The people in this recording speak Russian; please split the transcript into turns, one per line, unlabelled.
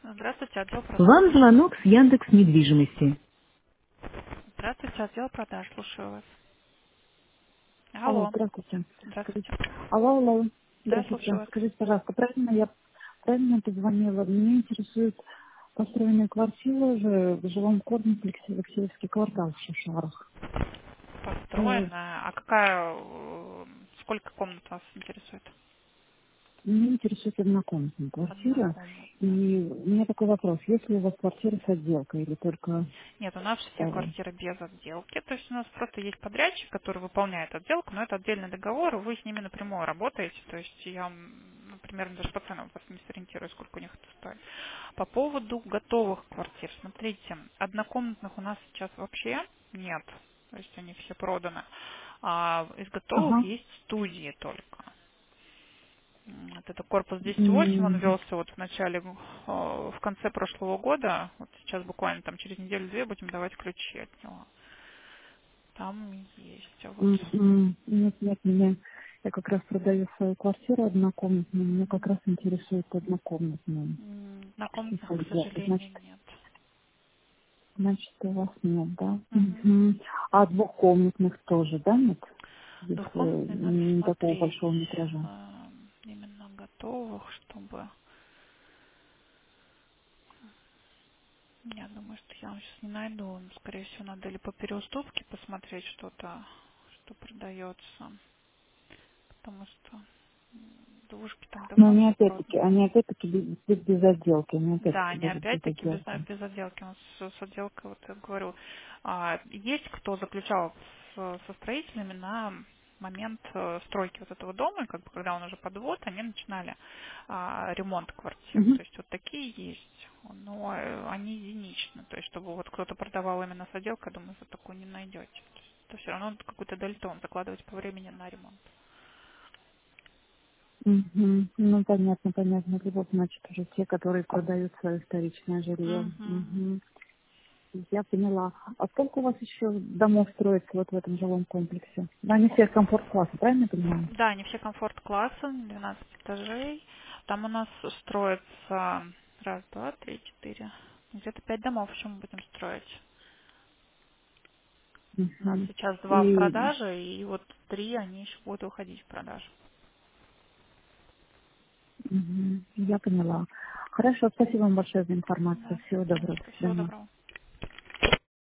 Здравствуйте, отдел продаж.
Вам звонок с Яндекс недвижимости.
Здравствуйте, отдел продаж. Слушаю вас.
Алло,
Алло.
здравствуйте. Скажите.
Здравствуйте.
Алло, алло.
Да, слушаю
Здравствуйте.
вас.
Скажите, пожалуйста, правильно позвонила? Меня интересует построенная квартира уже в жилом комплексе в Алексеевский квартал в Шишарах. Э,
Построена. А какая, сколько комнат вас интересует?
Меня интересует однокомнатная квартира. И
Однокомнатная.
у меня такой вопрос. Есть ли у вас квартира с отделкой или только
Нет, у нас все
старая?
квартиры без отделки. То есть у нас просто есть подрядчик, который выполняет отделку, но это отдельный договор, и вы с ними напрямую работаете. То есть я, примерно даже по ценам вас не сориентирую, сколько у них это стоит. По поводу готовых квартир. Смотрите, однокомнатных у нас сейчас вообще нет. То есть они все проданы. А из готовых
Ага.
есть студии только. Вот это корпус 208, он
М,
велся вот в начале, в конце прошлого года. Вот сейчас буквально там через неделю-две будем давать ключи от него. Там есть. А вот
Нет, нет, я как раз продаю свою квартиру однокомнатную, меня как раз интересует однокомнатную.
однокомнатных,
С
к
отделкой.
сожалению, нет.
Значит, у вас нет, да?
Мгм.
А двухкомнатных тоже, да, нет? Если
Двухкомнатные надо
не такого
смотреть.
большого метража.
Именно готовых, чтобы... Я думаю, что я вам сейчас не найду. Скорее всего, надо или по переуступке посмотреть что-то, что продается. Потому что двушки там
Но
давно
они
все
опять-таки,
проданы.
они опять-таки без отделки, они
Да,
опять-таки
они
будут без
опять-таки
отделки.
без отделки. У нас с отделкой, вот я говорю, есть кто заключал со строителями на момент стройки вот этого дома, и как бы когда он уже подвод, они начинали ремонт квартир.
Мгм.
То есть вот такие есть, но они единичны. То есть чтобы вот кто-то продавал именно с отделкой, я думаю, вы такую не найдете. То есть это все равно какой-то дельтон закладывать по времени на ремонт.
Ну, понятно, понятно. Вот, значит, уже те, которые продают свое вторичное жилье.
Мгм.
Я поняла. А сколько у вас еще домов строится вот в этом жилом комплексе? Да, они все комфорт-класса, правильно я понимаю?
Да, они все комфорт-класса, 12 этажей. Там у нас строится раз, два, три, четыре. Где-то 5 домов еще мы будем строить. У нас
Мгм.
сейчас два в
И
продаже, и вот 3 они еще будут уходить в продажу.
я поняла. Хорошо, спасибо вам большое за информацию.
Да,
Всего
не за
доброго. До
что. Всего
свидания.
доброго.